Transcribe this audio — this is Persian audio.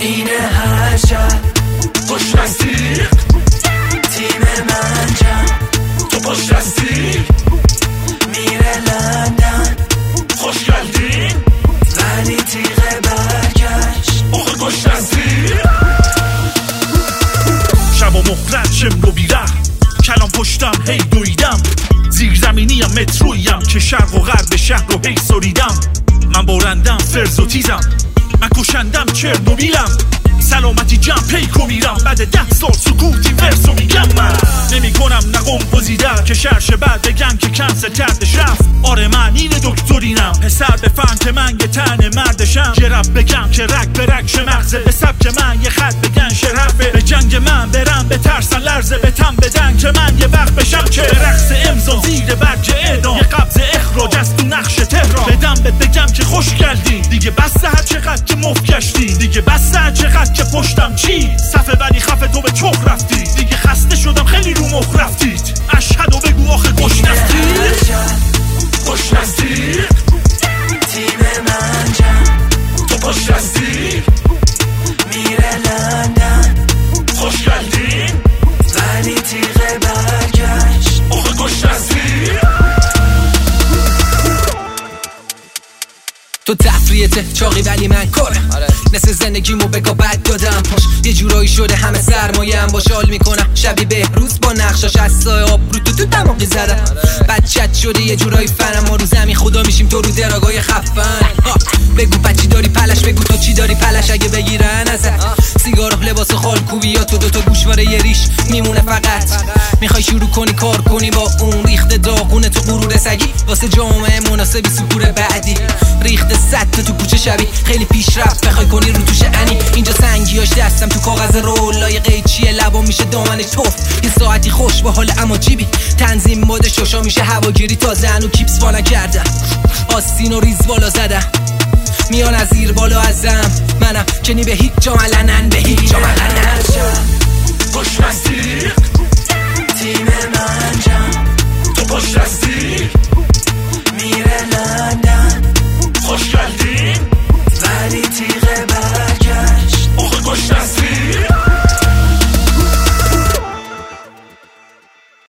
اینه هر شب پشت رستیق تیم منجم تو پشت رستیق میره لندن خوش گلدین ولی تیغه برگشت آخه پشت رستیق شب و مخرج شمر و بیره کلام پشتم هی دویدم زیرزمینیم مترویم که شرق و غرب شهر رو هی سریدم من بارندم فرز و تیزم من کشندم چرنوبیلم سلامتی جمع پیکو میرم بعد 10 سال سکوتی ورسو میگم من نمی کنم نقم گزیده که شرش بعد بگم که کنسل کردش رفت آره من این دکترینم پسر بفهم که من یه تن مردشم یه رب بگم که رگ به رگ شه مغزه به سبک من یه خط بگن شرفه به جنگ من برم به ترسن لرزه به تم بدن که من یه وقت بشم که رقص امضا زیر برج اعدام یه قبض اخراج از تو نقش تهران بدم بگم که خوش گلدی دیگه بس هر چقدر که مفکشتی دیگه بس هر چقدر که پشتم چی صفه ولی خفه تو به چخ رفتی دیگه خسته شدم خیلی رو مخ رفتید اشهد و بگو آخه خوش نستید خوش رستیق تیم منجم تو پشت رستیق میره لندن خوش گلدین ولی تیغه برگشت آخه خوش رستیق تو تفریته چاقی ولی من کاره مثل زندگیمو بگا بد دادم پاش یه جورایی شده همه سرمایم با شال میکنم شبیه بهروز با نقشاش از سای آب رو تو دماغی زدم بچت شده یه جورایی فنم ما رو زمین خدا میشیم تو رو دراگای خفن بگو بچی داری پلش بگو تو چی داری پلش اگه بگیرن ازت سیگار و لباس خالکوبی یا تو دوتا گوشواره یه ریش میمونه فقط میخوای شروع کنی کار کنی با اون ریخت داغونه تو غرور سگی واسه جامعه مناسبی سکور بعدی ریخت صد تو کوچه شبی خیلی پیشرفت بخوای کنی رو توش انی اینجا سنگیاش دستم تو کاغذ رولای قیچیه لبا میشه دامنش توف یه ساعتی خوش با حال اما جیبی تنظیم مود شوشا میشه هواگیری تازه هنو کیپس وا نکردم آستین و ریز بالا زدم میان از زیر بالا ازم منم که نی به هیچ جا ملنن به هیچ جا ملنن خوش رستیق